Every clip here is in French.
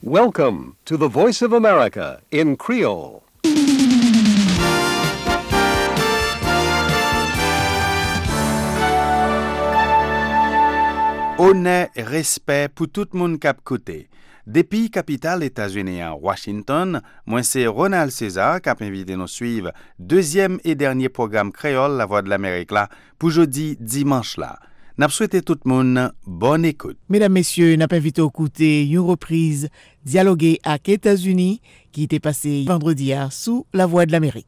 Welcome to the Voice of America in Creole. Honneur et respect pour tout le monde cap côté. Depuis capitale États-Unis à Washington, moi c'est Ronald César qui a invité nous suivre deuxième et dernier programme créole La Voix de l'Amérique là pour jeudi dimanche là. N'a souhaité tout le monde bonne écoute. Mesdames, Messieurs, n'a pas invité à écouter une reprise dialoguée avec les États-Unis qui était passée vendredi sous La Voix de l'Amérique.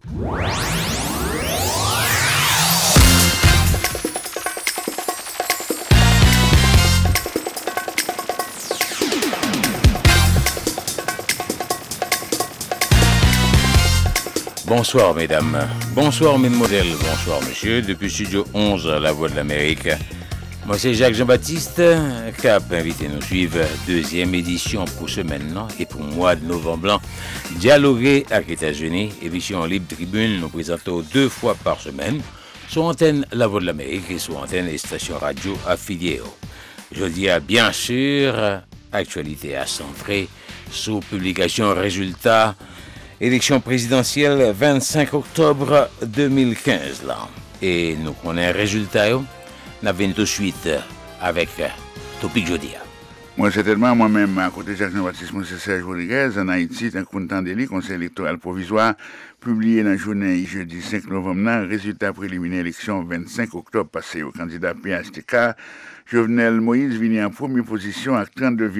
Bonsoir mesdames, bonsoir mesdemoiselles, bonsoir messieurs, depuis Studio 11, La Voix de l'Amérique. Moi c'est Jacques Jean-Baptiste, qui a invité nous suivre deuxième édition pour ce maintenant et pour le mois de novembre, dialoguer avec les États-Unis, émission Libre Tribune, nous présentons 2 fois par semaine, sur antenne La Voix de l'Amérique et sur antenne les stations radio affiliées. Je dis bien sûr, actualité à centrer, sous publication résultats, élection présidentielle 25 octobre 2015 là. Et nous connaissons résultat yo. Nous avons tout de suite avec Topic Jodia. Moi, certainement, moi-même, à côté de Jacques-Jean-Baptiste, moi, c'est Serge Rodriguez, en Haïti, un content d'élire, conseil électoral provisoire, publié dans la journée jeudi 5 novembre, résultat préliminaire élection 25 octobre passé au candidat PHTK. Jovenel Moïse vient en première position à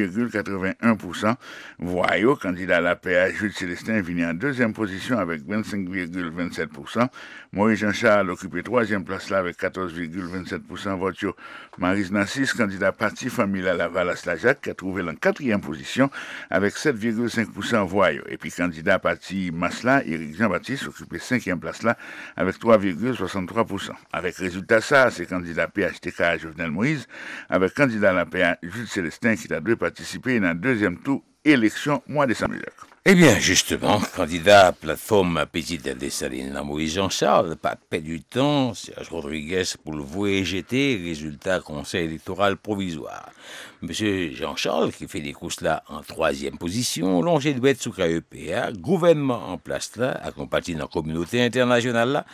32,81%. Voyou, candidat à la PA, Jules Célestin, vient en deuxième position avec 25,27%. Maurice Jean-Charles occupait troisième place là avec 14,27% vote. Marise Nassis, candidat parti famille à Laval à Slajac, qui a trouvé en quatrième position avec 7,5% voyou. Et puis candidat parti Masla, Éric Jean-Baptiste, occupait cinquième place là avec 3,63%. Avec résultat ça, c'est candidat PHTK Jovenel Moïse, avec candidat à la PA Jules Célestin qui a dû participer dans le deuxième tour élection mois de décembre. Eh bien, justement, candidat à plateforme Petite Dessalines, Moïse Jean-Charles, pas de perdre du temps, Serge Rodriguez pour le VGT, résultat conseil électoral provisoire. Monsieur Jean-Charles, qui fait des courses là en troisième position, longé de être sous KEPA, gouvernement en place là, accompagné dans la communauté internationale là,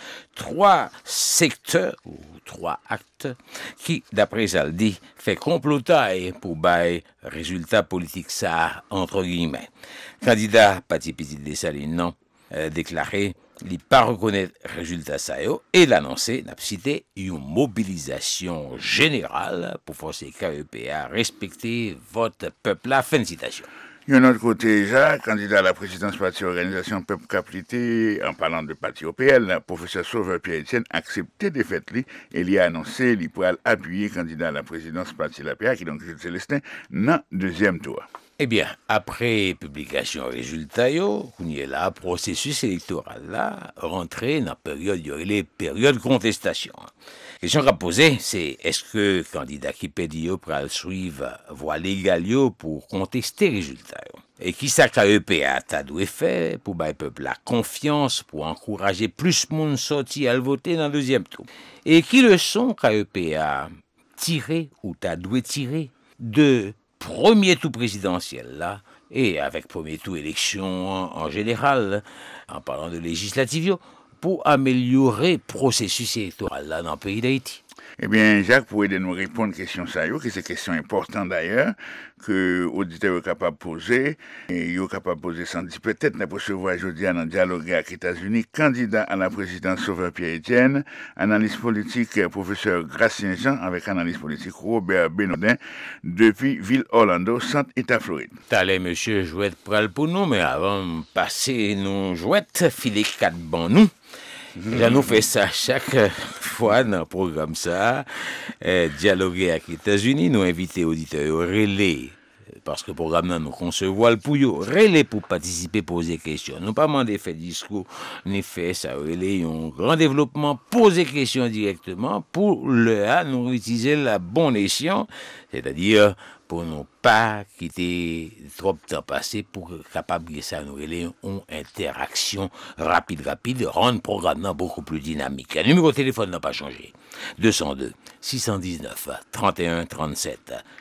3 secteurs ou 3 actes qui, d'après ça le dit, fait complotaille pour bailler résultat politique ça, entre guillemets. Candidat Pati Petite Dessalines, non, déclaré, il pas reconnaître résultat ça yo, et l'annoncer, n'a cité une mobilisation générale pour forcer KEPA à respecter votre peuple là, fin de citation. D'un autre côté, Jacques, candidat à la présidence parti organisation Peuple Caplité, en parlant de parti OPL, le professeur Sauveur Pierre-Etienne a accepté des fêtes et il a annoncé qu'il pourrait appuyer candidat à la présidence parti l'APA, qui est donc Jules Célestin, dans deuxième tour. Eh bien, après publication résultat, on y est là, processus électoral là, rentré dans la période de contestation. La question qu'a posée, c'est est-ce que le candidat qui pédit pourra suivre voie légale pour contester les résultats? Et qui ça KEPA t'a dû faire pour bailler peuple la confiance, pour encourager plus de monde sorti à le voter dans le deuxième tour? Et qui leçon KEPA tiré ou t'a dû tirer de premier tour présidentiel là, et avec premier tour élection en général, en parlant de législative, pour améliorer le processus électoral là dans le pays d'Haïti? Eh bien, Jacques, pour aider nous répondre à cette question, que c'est une question importante d'ailleurs, que l'auditeur est capable de poser, et il est capable de poser sans dire peut-être n'a pas recevoir aujourd'hui dans dialogue avec les États-Unis, candidat à la présidence Sauveur Pierre-Etienne, analyse politique professeur Gracien Jean, avec analyse politique Robert Benodin, depuis Ville-Orlando, Centre-État Floride. T'allais, monsieur, jouette pral pour nous, mais avant de passer nos jouettes, filer 4 bons nous. Là, nous fait ça chaque fois dans le programme ça, dialoguer avec les États-Unis, nous inviter auditeurs relais, parce que le programme nous concevoir le pour eux, relais pour participer, poser des questions. Nous pas demander faire discours, ni faire ça, relais, un grand développement, poser des questions directement pour nous utiliser la bonne escient, c'est-à-dire pour ne pas quitter trop de temps passé pour capable de ça nous relais une interaction rapide, rendre le programme beaucoup plus dynamique. Le numéro de téléphone n'a pas changé. 202 619 31 37.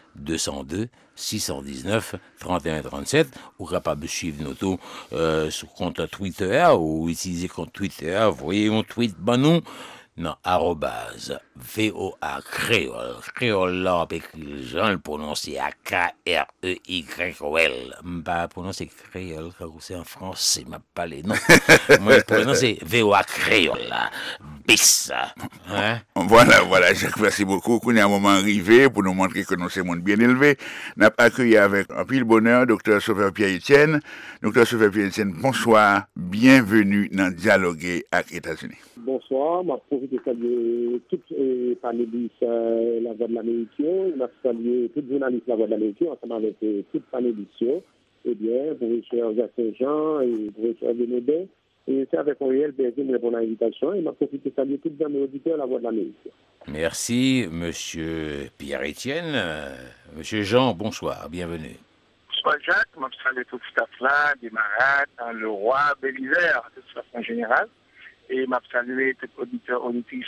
202 619 31 37 ou capable de suivre nous tout sur compte Twitter ou utiliser compte Twitter. Voyez un tweet nous non @VOA créole là avec Jean le prononcer à KREYOL pas prononcer créole car c'est en français m'a parlé non moi prononcer VOA créole là bis hein. Voilà, Jacques, merci beaucoup. Qu'on est à un moment arrivé pour nous montrer que nous sommes monde bien élevé. Nous avons accueilli avec un pile bonheur Dr. Sauveur Pierre-Etienne. Dr. Sauveur Pierre-Etienne, bonsoir, bienvenue dans Dialoguer avec États-Unis. Bonsoir, je profite de saluer toutes les panélistes La Voix de l'Amérique, je salue tous les journalistes La Voix de l'Amérique, ensemble avec toutes les panélistes, eh bien, professeur Jacques Saint-Jean et professeur Benedin. Et c'est avec un réel plaisir de répondre à l'invitation et je profite de saluer tous les auditeurs de La Voix de l'Amérique. Merci, Monsieur Pierre-Etienne. Monsieur Jean, bonsoir, bienvenue. Bonsoir Jacques, je salue tout le staff là, des marades, le roi Bélisère, de façon générale. Et je salue tout auditeur, auditrice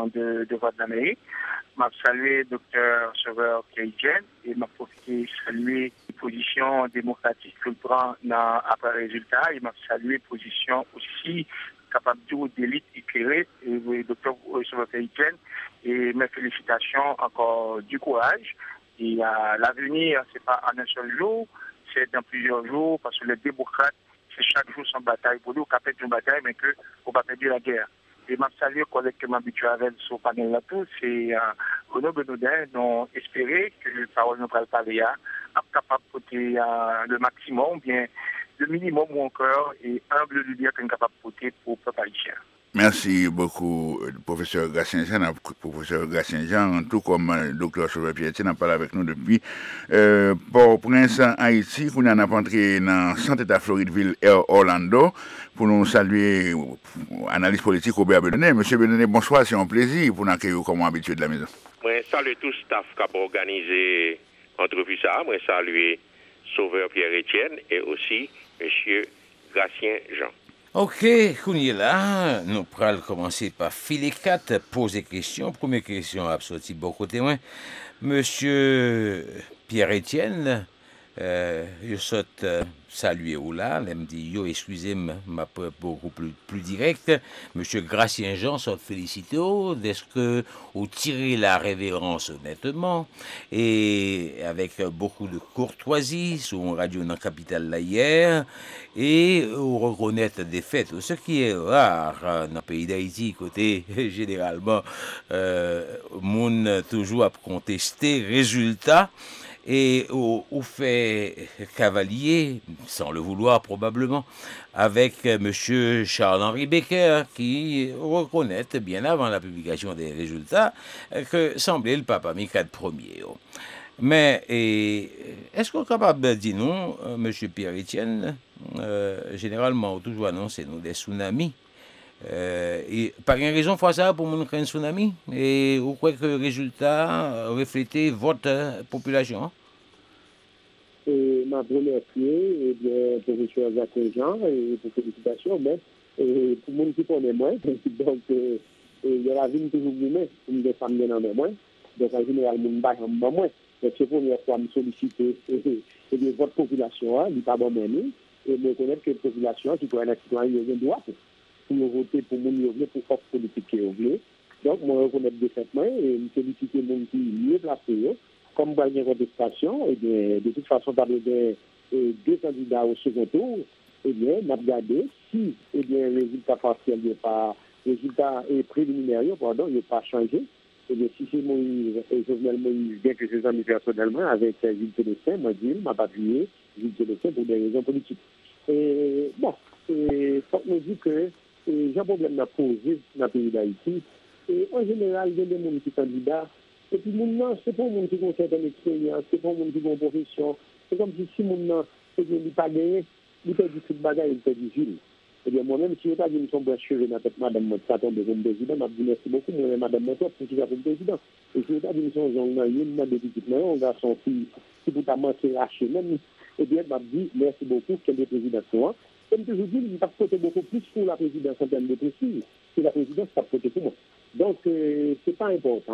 de Voix de l'Amérique. Je salue Dr. Sauveur Pierre-Etienne et je profite de saluer les positions démocratiques qu'il prend après le résultat. Et je salue les positions aussi capable d'élite éclairée, et Dr. Sauveur Pierre-Etienne. Et mes félicitations, encore du courage. Et l'avenir, ce n'est pas en un seul jour, c'est dans plusieurs jours, parce que les démocrates, c'est chaque jour son bataille. Pour nous, on perd une bataille, mais qu'on ne va pas perdre la guerre. Et je salue le collègue que m'habitue avec ce panel là tout, c'est Renaud Benoudin, dont espérer que la parole nous va parler à capable de porter le maximum, bien le minimum ou encore, et humble lumière qu'on est capable de porter pour le peuple haïtien. Merci beaucoup, professeur Gatien-Jean. Professeur Gatien-Jean, tout comme Dr. Sauveur Pierre-Etienne, a parlé avec nous depuis Port-au-Prince, Haïti, qu'on a entré dans le centre de Florideville et Orlando, pour nous saluer analyse politique au Benoît. Monsieur Benoît, bonsoir, c'est un plaisir pour nous accueillir comme habitué de la maison. Moi, salue tout le staff qui a organisé l'entrevue ça. Moi, salue Sauveur Pierre-Etienne et aussi monsieur Gatien-Jean. Ok, Kouni là, nous allons commencer par filer 4, poser questions. Première question a sorti beaucoup témoin. Monsieur Pierre-Etienne, je saute saluer ou là, elle me dit yo excusez-moi, ma beaucoup plus direct. Monsieur Gatien-Jean saute félicité d'est-ce que vous tirez la révérence honnêtement et avec beaucoup de courtoisie sur une radio dans la capitale là hier et vous reconnaître des faits, ce qui est rare dans le pays d'Haïti côté généralement moun toujours à contester résultats. Et au fait cavalier, sans le vouloir probablement, avec M. Charles-Henri Becker, qui reconnaît bien avant la publication des résultats que semblait le papa Mikad Ier. Mais est-ce qu'on est capable de dire non, M. Pierre-Etienne, généralement, on toujours annonce nous des tsunamis. Et par une raison fois ça pour nous créer un tsunami et vous croyez que le résultat reflétait votre population? Et ma première prière, et bien, professeur Jacques Jean, et pour félicitations, mais pour le monde qui connaît moins, donc il y a la vie toujours humaine, pour des femmes bien en moins, donc en général, mon bail en moins. Donc c'est la première fois me solliciter et bien votre population, il n'est pas bon même, et me connaître que la population, qui pourrait être citoyen, il y a un droit pour voter pour mon mieux pour force politique qui est oubliée. Donc, moi, je reconnais définitivement et je félicite les gens qui sont mieux placés. Comme il y a une contestation, et bien, de toute façon, par deux candidats au second tour, eh bien, on a regardé si le résultat partiel n'est pas, résultat préliminaire, pardon, il n'est pas changé. Eh bien, si c'est Moïse et Jovenel Moïse, bien que je les amis personnellement avec Gilles Télestin, moi, Gilles m'a pas appuyé Gilles Télestin pour des raisons politiques. Et bon, il faut me dire que j'ai un problème à poser dans le pays d'Haïti. Et en général, il y a des gens qui sont candidats. Et puis, non, c'est pas un monde qui ont certaine expérience, c'est pas un monde qui ont une profession. C'est comme si mon nom, il n'a pas gagné, il perd du tout de bagaille, il perd du Gilles. Eh bien, moi-même, si je n'ai pas dit que je suis cheveux dans la tête, madame, ça tombe comme président, je dis merci beaucoup, moi, madame, moi, pour qui va comme président. Et si je n'ai pas dit que je suis un des petites mains, on va son fils, qui peut pas manquer raché même, eh bien, je dis merci beaucoup, quel est le président. Comme toujours dit, il va côté beaucoup plus pour la présidence en termes de précis que la présidence va côté pour moi. Donc, c'est pas important.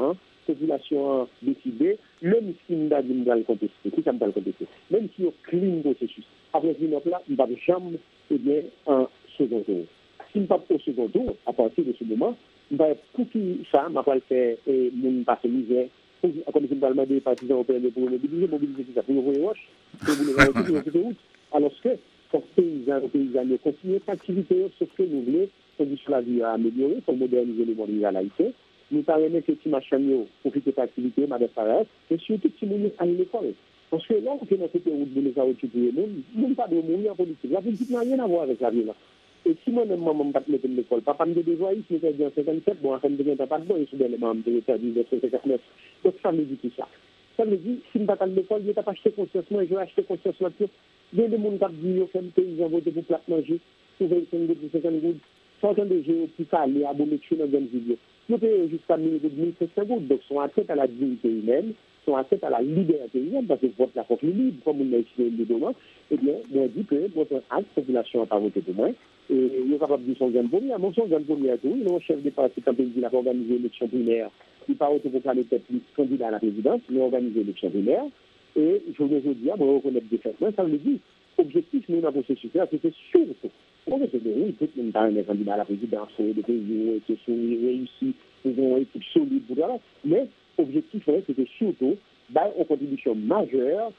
population a décidé, même si nous avons le contester, qui ça me le contester, même si on clean processus, après ce là, il ne va jamais un second tour. Si nous pas au second tour, à partir de ce moment, pour tout ça, je vais faire mon passe misère, comme si je vais demander aux partisans européens pour mobiliser tout ça, pour nous voir roche, pour nous voir alors que pour paysans continuer l'activité, sauf que nous voulons conditions la vie à améliorer, pour moderniser le monde réalité. Nous parlons que si machin profite de l'activité, madame Farès, et surtout si nous allons à l'école. Parce que là, on fait notre route de les outils pour nous ne pas de mourir en politique. La politique n'a rien à voir avec la vie là. Et si moi-même, maman ne pas mettre l'école, papa me dévoile, je me dis en 57, bon, après, je ne pas de bon, je suis dans les membres de l'État du 1959. Donc, ça me dit tout ça. Ça me dit, si je ne vais pas de l'école, je ne vais pas acheter conscience, moi, je vais acheter conscience là-dessus. Il y a des gens qui disent, fait le pays, ils ont voté pour plat manger, pour 25 gouttes, pour 50 gouttes. Certains de gens qui parlent à bonne lecture dans une vidéo. Nous payons jusqu'à 1500 gouttes, donc sont atteints à la dignité humaine, sont atteints à la liberté humaine, parce que vote la force libre, comme on l'a expliqué librement. Eh bien, moi, je dis que votre population n'a pas voté pour moi. Et il est capable de dire son gain de première. Mon son gain de première, tout. Il est un chef de parti, quand il a organisé l'élection primaire. Il n'a pas autoproclamé tête candidat à la présidence, il a organisé l'élection primaire. Et je veux dire, moi, reconnaître des faits. Ça veut dire, objectif, nous, dans le processus, c'était surtout. On se dit, oui, tout le monde a un candidat à la présidence, des pays qui sont réussis, ils ont une équipe solide, mais l'objectif, c'était surtout une contribution majeure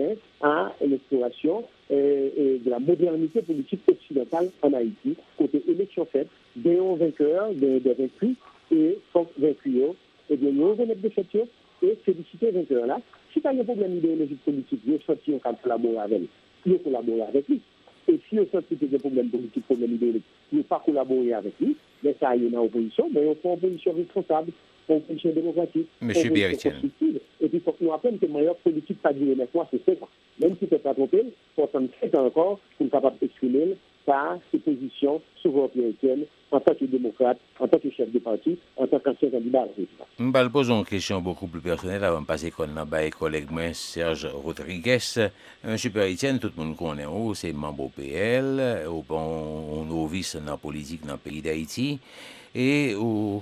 à l'exploration de la modernité politique occidentale en Haïti, côté élection faite, des vainqueurs, des vaincus, et sans vaincus, nous reconnaître des faits et féliciter les vainqueurs là. Si tu as un problème idéologique politique, il faut sortir un collaborer avec lui. Il faut collaborer avec lui. Et si on sent que des problèmes politiques, problèmes idéologiques, il ne faut pas collaborer avec lui, mais ça, il y a une opposition, mais on fait une opposition responsable, une opposition démocratique, Monsieur Biarritien. Et puis, il faut que nous rappelions que la meilleure politique, pas durer 9 mois, c'est 5 ans. Même si tu n'es pas trompé, il faut attendre 5 ans encore pour être capable d'exprimer ses positions souveraines en tant que démocrate, en tant que chef de parti, en tant qu'ancien candidat à la présidence. Je vais poser une question beaucoup plus personnelle avant de passer à mon collègue Serge Rodriguez. Monsieur Biarritien, tout le monde connaît, c'est membre au PL, au novice dans la politique dans le pays d'Haïti. Et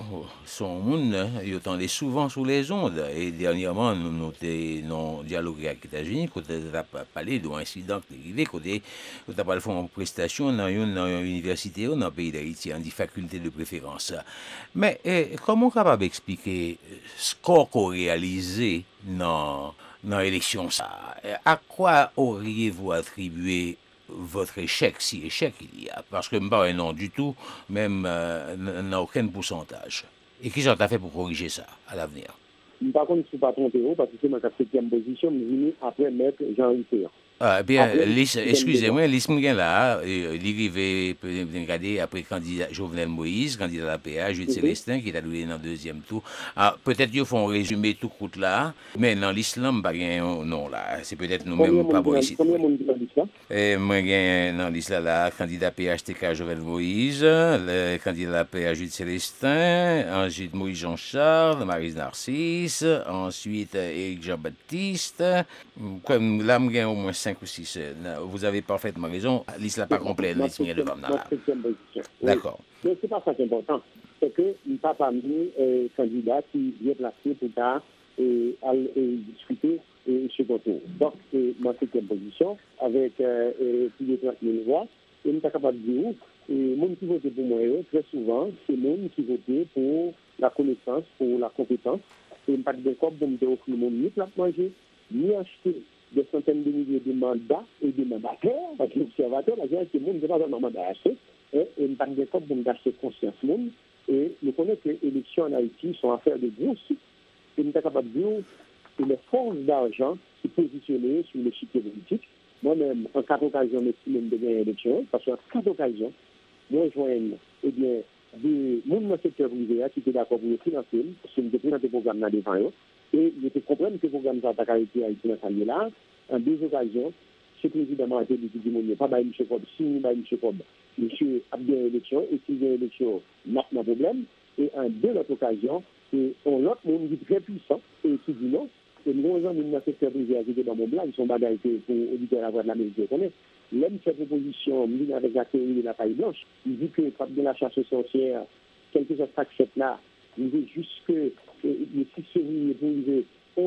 son monde, il attendait souvent sous les ondes. Et dernièrement, nous avons dialogué avec les États-Unis, quand on a parlé d'un incident qui est arrivé, quand on a fait une prestation dans une université dans le pays d'Haïti, en faculté de préférence. Mais comment on est capable d'expliquer ce qu'on a réalisé dans l'élection? À quoi auriez-vous attribué votre échec, si échec il y a? Parce que pas un non du tout, même n'a aucun pourcentage. Et qui j'en a fait pour corriger ça à l'avenir? Par contre, je ne suis pas trompé, parce que c'est ma 7e position, mais venu après mettre Jean-Yves Théon. Ah, bien, excusez-moi, l'ISM là, il regarder après candidat Jovenel Moïse, candidat à la PA, Jules Célestin, qui est allé dans le deuxième tour. Ah, peut-être qu'ils font résumer tout court là, mais dans l'islam, pas gain non là. C'est peut-être nous-mêmes pas bon ici. Combien de monde dans l'islam? Moi, gain dans l'islam là, candidat PHTK Jovenel Moïse, le candidat à la PA Jules Célestin, ensuite Moïse Jean-Charles, Marie Narcisse, ensuite Éric Jean-Baptiste. Comme là, moi, gain au moins 5 ou 6. Vous avez parfaitement raison. Liste n'est pas complète. D'accord. Mais ce n'est pas ça qui est important. C'est que nous n'avons pas mis candidat qui vient placé pour discuter second tour. Donc, ma 7e position, avec plus de 30 000 voix, et nous sommes capables de dire, les gens qui votent pour moi, très souvent, c'est les gens qui votent pour la connaissance, pour la compétence. Et nous ne sommes pas d'accord pour me dire que le monde ni plat manger, ni acheter des centaines de milliers de mandats et de mandataires, parce que l'observateur, la génération, le monde n'est pas un mandat à acheter, et nous sommes d'accord pour me acheter conscience monde. Et nous connaissons que les élections en Haïti sont affaires de gros sites. Et nous sommes capables de dire que les forces d'argent qui positionnées sur le chiffre politique, moi-même, en cas d'occasion, je me de gagner l'élection, parce qu'en cas d'occasion, moi, je joigne, des gens dans le secteur privé qui étaient d'accord pour le financer, parce que nous avons présenté le programme dans devant eux, et ils étaient comprendre que le programme d'attaque Haïti dans ce là en 2 occasions, ce président a été dit que nous pas M. Cobb, si nous M. Cobb, monsieur a bien l'élection, et s'il y a l'élection, n'a pas de problème, et en 2 autres occasions, on l'autre monde dit très puissant, et qui dit non, et nous avons dans le secteur privé qui étaient dans mon blanc, ils sont bagaillés pour auditer la voix de la mairie de connaître. L'homme fait proposition, avec la théorie de la paille blanche, il dit que quand de la chasse aux sorcières, quelque chose s'accepte là, il dit juste que le 6 février pour arriver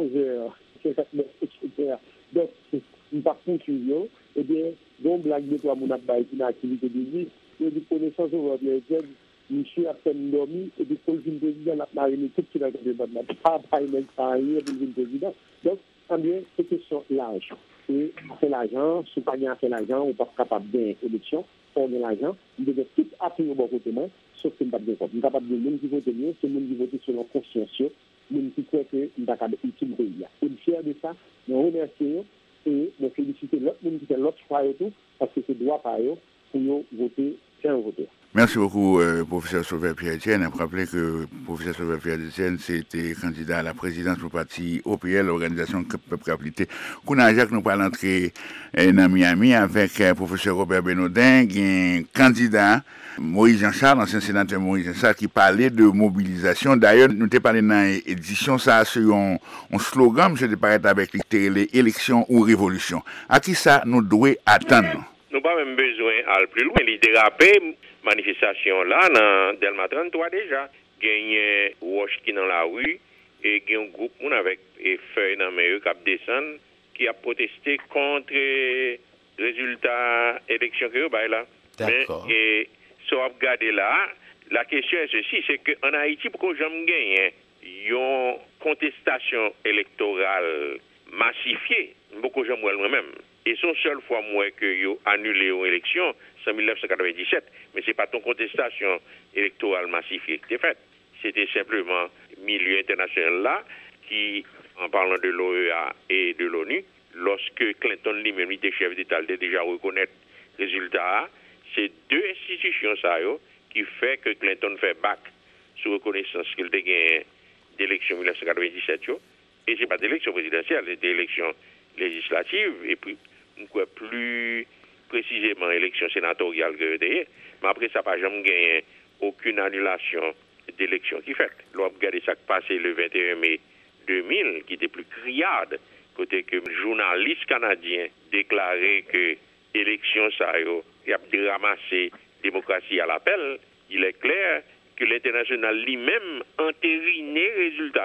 11h59, etc. Donc, une partie poursuivre, eh bien, donc, blague de toi, mon abaye, qui n'a activité de vie, il y a des connaissances over les jeunes, monsieur a peine dormi, et puis pour le président, la marine, tout ce qu'il a fait, pas rien pour le président. Donc, eh bien, c'est question l'argent. Et c'est l'argent, si pas bien fait l'argent, on n'est pas capable d'élection, on a l'argent, on devait tout appuyer au bon côté, sauf que nous ne sommes pas bien capable. Nous sommes capables de nous qui votent mieux, c'est nous qui votons selon conscience, nous qui croyons que nous sommes capables d'utiliser le pays. Et fiers de ça, nous remercions et nous félicitons l'autre monde qui fait l'autre choix et tout, parce que c'est droit par eux pour nous voter, c'est un voteur. Merci beaucoup, professeur Sauveur Pierre-Etienne. Je rappelle que professeur Sauveur Pierre-Etienne, c'était candidat à la présidence du parti OPL, l'organisation Peuple Capité. Kounajac, nous parlons entrer dans Miami avec professeur Robert Benodin, candidat Moïse Jean-Charles, ancien sénateur Moïse Jean-Charles, qui parlait de mobilisation. D'ailleurs, nous t'ai parlé dans l'édition, ça, sur un slogan, je te parlais avec les élections ou révolution. À qui ça nous doit attendre? Nous n'avons pas même besoin d'aller plus loin. Il dérapé manifestation là dans Delma 33 déjà. Il y a un wash qui dans la rue et il y a un groupe avec des feuilles dans les mains qui descendent qui a protesté contre les résultats élections que vous avez là. D'accord. Et si vous regardez là, la question est ceci, c'est qu'en Haïti, pour que j'aime gagner une contestation électorale massifiée, beaucoup j'aime moi-même. Et c'est la seule fois moi que j'ai annulé une élection, c'est en 1997. Mais ce n'est pas ton contestation électorale massifiée qui était faite. C'était simplement le milieu international là qui, en parlant de l'OEA et de l'ONU, lorsque Clinton lui-même était chef d'État, il déjà reconnaître le résultat, c'est deux institutions ça, qui fait que Clinton fait back sur reconnaissance qu'il a gagné d'élection 1997. Et ce n'est pas d'élection présidentielle, c'est d'élection législative. Et puis, plus précisément, élection sénatoriale que mais après, ça n'a pas jamais gagné aucune annulation d'élection qui fait. L'on a regardé ça qui passé le 21 mai 2000, qui était plus criade, côté que le journaliste canadien déclarait que l'élection, ça y a ramassé démocratie à l'appel. Il est clair que l'international lui-même entériné résultat,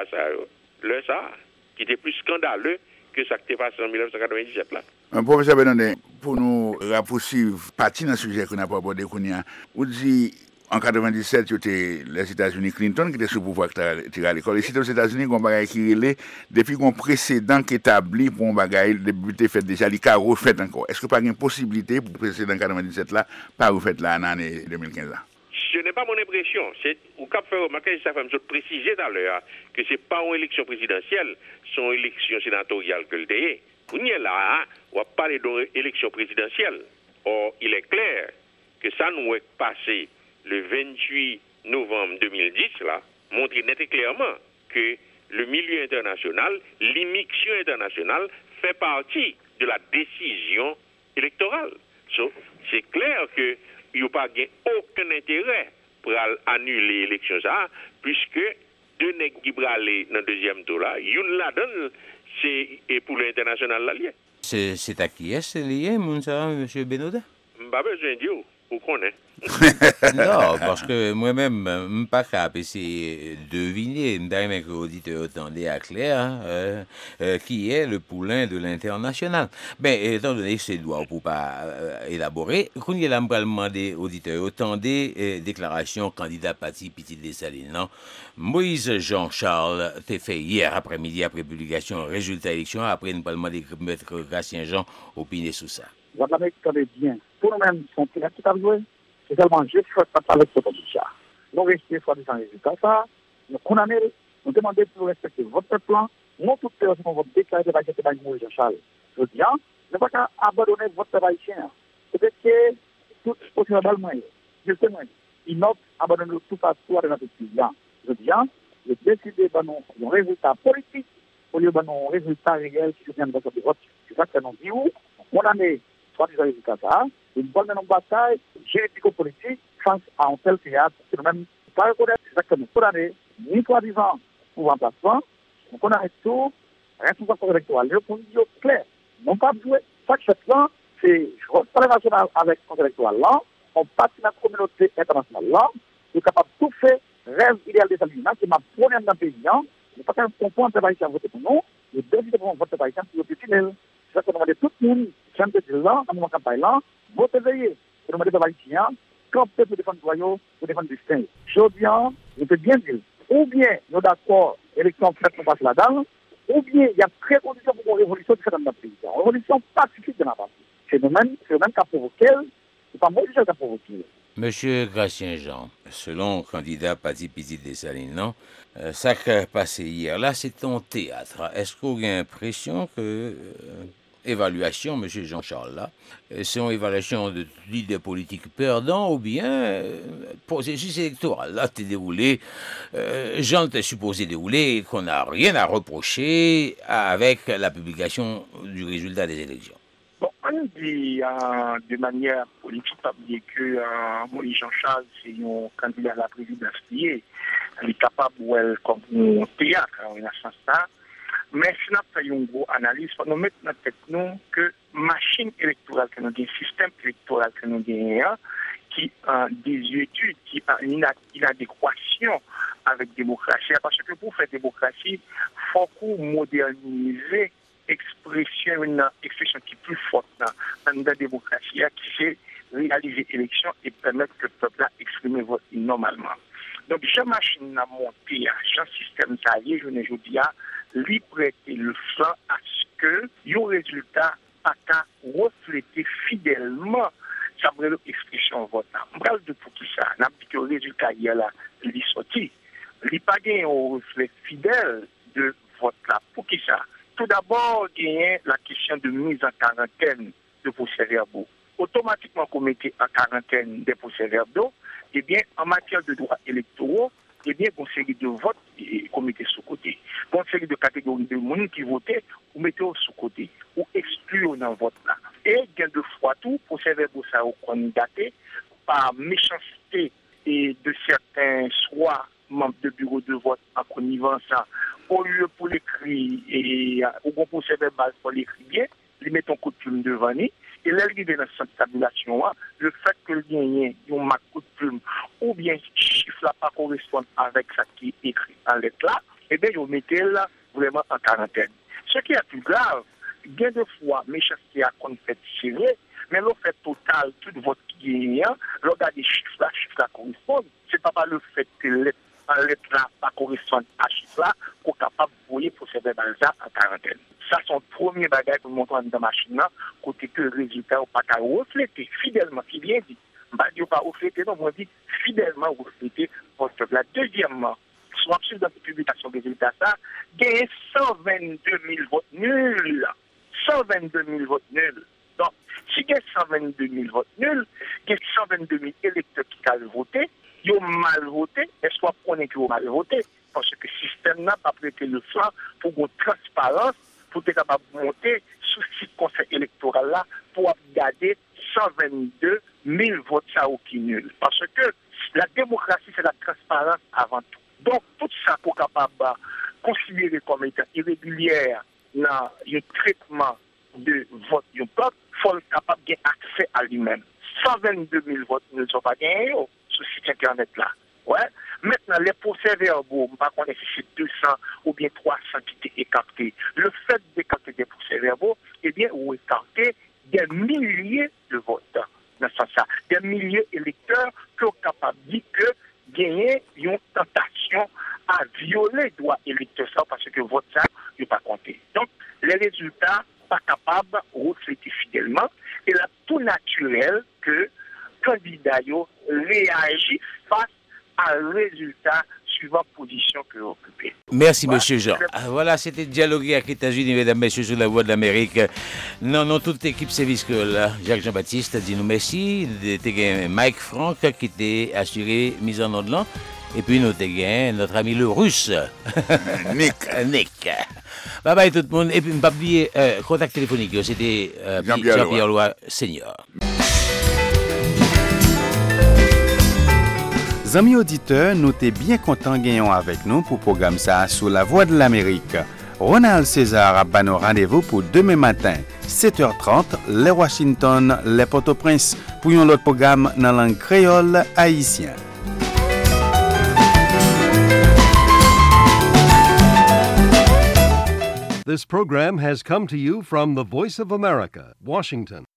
ça, qui était plus scandaleux que ça qui était passé en 1997 là. Professeur Benodin, pour nous poursuivre, partir dans le sujet qu'on n'a pas abordé, vous dites en 1997, c'était les États-Unis, Clinton qui était sous pouvoir qui était à l'école. Ici, aux États-Unis, on a qui depuis qu'on précédent qui établi pour un bagage, le but est fait déjà, les cas refait encore. Est-ce que pas une possibilité pour le précédent 1997 là, pas refait là en année 2015 là? Ce n'est pas mon impression. C'est au cap faire remarquer, ça fait préciser tout à l'heure que c'est pas une élection présidentielle, c'est une élection sénatoriale que le DE. On est là, on va parler d'une élection présidentielle. Or, il est clair que ça nous est passé le 28 novembre 2010, là, montre net et clairement que le milieu international, l'immixtion internationale, fait partie de la décision électorale. C'est clair que il n'y a pas aucun intérêt pour annuler l'élection, puisque deux nègres qui bralent dans le deuxième tour, là, une la donne, c'est pour l'international l'allié. C'est à qui est-ce lié, M. Benodin? Pas besoin de dire, vous connaissez. Non, parce que moi-même, je ne suis pas capable de deviner, d'ailleurs que l'auditeur attendait à clair, qui est le poulain de l'international. Ben, étant donné que c'est droit pour ne pas élaborer, quand il a demandé aux auditeurs, autant des déclarations candidat parti Petite Dessalines, non? Moïse Jean-Charles t'est fait hier après-midi, après publication, résultat élection, après nous parlement de Maître Gatien-Jean opiné sur ça. Votre Amérique bien. Pour nous-mêmes, sont qui a joué. C'est seulement juste faire ça avec ce politicien. Nous restons soi-disant résultat ça, nous condamnons, nous demandons pour respecter votre plan, nous toutes les personnes vont déclarer de baguette de Moïse Jean-Charles. Je dis, ne pas qu'à abandonner votre haïtien. Peut-être que tout possible moyen. Je sais moi, il n'a abandonné tout partout dans notre pays. Je dis, je décide de nos résultats politiques au lieu de nos résultats réels qui viennent de notre vote. C'est ça que nous disons. On a mis soit-disant résultat ça, une bonne bataille juridico-politique face à un tel théâtre que nous-mêmes pas reconnaître. C'est ça que nous condamnons, ni soi-disant pour remplacement, nous condamnons tout, responsable électoral, pour dire clair. Non pas jouer. Chaque là, c'est le national avec le électoral là, on passe dans la communauté internationale là, nous sommes capables de tout faire, rêve idéal de Salina, qui m'a prôné dans le pays, mais pas qu'un comprendre que haïtien voter pour nous, et deuxième pour voter haïtien pour le petit nul. C'est ça qu'on demande tout le monde, j'aime te dire là, dans mon campagne là, votez veiller. On demande aux haïtiens, camper pour défendre le royaume, pour défendre le destin. Aujourd'hui, je peux bien dire, ou bien nous d'accord, élection faite, nous passe là-dedans, ou bien il y a très conditions pour une révolution qui fait dans notre pays. Une révolution pacifique de la partie. C'est le même qui a provoqué, c'est pas moi qui a provoqué. Monsieur Gratien-Jean, selon candidat Parti Petit Dessalines, non, ça qui a passé hier là, c'est un théâtre. Est-ce qu'on a l'impression que évaluation, monsieur Jean-Charles là, c'est une évaluation de leader politique perdant ou bien processus électoral là t'es déroulé, Jean t'es supposé dérouler et qu'on n'a rien à reprocher avec la publication du résultat des élections? Bon, on dit de manière politique, pas oublier que Moïse Jean-Charles, c'est un candidat à la présidence qui est capable de comme un théâtre, en un sens ça. Mais si nous faisons une grosse analyse, il faut nous mettre dans la tête nous que machine électorale que nous avons, système électoral que nous avons, qui a des études, qui a une inadéquation avec la démocratie. Parce que pour faire démocratie, il faut qu'on modernise une expression qui est plus forte dans la démocratie, qui c'est réaliser l'élection et permettre que le peuple exprime vote normalement. Donc, chaque machine a monté, chaque système ça y est, je ne dis pas, lui prêter le flanc à ce que le résultat a reflété fidèlement sa vraie expression vote. On parle de pour qui ça, on a dit que le résultat y est là, il est sorti. Il n'y a pas un reflet fidèle de vote là. Pour qui ça? Tout d'abord, il y a la question de mise en quarantaine de procès-verbaux. Automatiquement, qu'on mettait en quarantaine des procès-verbaux, eh bien, en matière de droits électoraux, eh bien, une série de votes qu'on mettait sous côté. Une série de catégories de monde qui votaient, qu'on mettait sous côté, ou exclure dans le vote là. Et, bien de fois tout, procès-verbaux, ça a daté par méchanceté et de certains, soit membres de bureau de vote en connivence, au lieu pour l'écrit et au bon procès verbal pour l'écrit bien, ils mettent un coup de plume devant lui. Et là, il est dans cette tabulation, le fait que le gagnant, il y a un coup de plume, ou bien ce chiffre là pas correspond avec ce qui est écrit en lettre là, eh bien, ils mettent là vraiment en quarantaine. Ce qui est plus grave, bien de fois, méchanceté a qu'on fait serré, mais le fait total, tout votre gagnant, regardez chiffre là correspond, c'est pas le fait que lettre en lettre là pas correspond à chiffre là, qu'on est capable de voyer pour ces verbales en quarantaine. Ça, c'est le premier bagage pour montrer dans la machine là, côté que le résultat n'a pas reflété fidèlement, si bien dit. Je ne pas refléter, non, moi, dit fidèlement refléter votre peuple. Deuxièmement, soit sur dans la publication des résultats, ça, il y a 122 000 votes nuls. 122 000 votes nuls. Donc, si il y a 122 000 votes nuls, il y a 122 000 électeurs qui ont voté, ils ont mal voté, et soit prenez qu'ils ont mal voté, parce que le système n'a pas prêté le flanc pour une transparence, pour être capable de monter sous ce conseil électoral là, pour garder 122 000 votes ça ou qui nul. Parce que la démocratie, c'est la transparence avant tout. Donc, tout ça pour capable de considérer comme étant irrégulière dans le traitement de vote du peuple, il faut être capable d'avoir accès à lui-même. 122 000 votes ne sont pas gagnés sur ce site internet là. Ouais. Maintenant, les procès-verbaux, par contre, si c'est 200 ou bien 300 qui étaient écartés, le fait d'écarter des procès-verbaux, eh bien, ou écarter des milliers de votes. Dans ce sens-là, des milliers d'électeurs qui sont capables de dire que gagner une tentation à violer le droit électoral parce que le vote, ça, n'est pas compté. Donc, les résultats pas capables de refléter fidèlement. Et là, tout naturel que le candidat réagit face à un résultat suivant la position que vous occupez. Merci, monsieur Jean. Voilà, c'était dialoguer avec les États-Unis, mesdames, messieurs, sur la voie de l'Amérique. Non, toute l'équipe service que là, Jacques Jean-Baptiste, dit nous merci. C'était Mike Frank qui était assuré mise en ordre. Et puis, nous avons notre ami le russe. Nick. Bye bye tout le monde. Et puis, ne pas oublier, contact téléphonique, c'était Jean-Pierre Loy, senior. Amis auditeurs, nous sommes bien contents gagnons avec nous pour le programme ça sous la voie de l'Amérique. Ronald César a nos rendez-vous pour demain matin, 7h30, les Washington, les Port-au-Prince, pour un autre programme dans la langue créole haïtienne. This program has come to you from the Voice of America, Washington.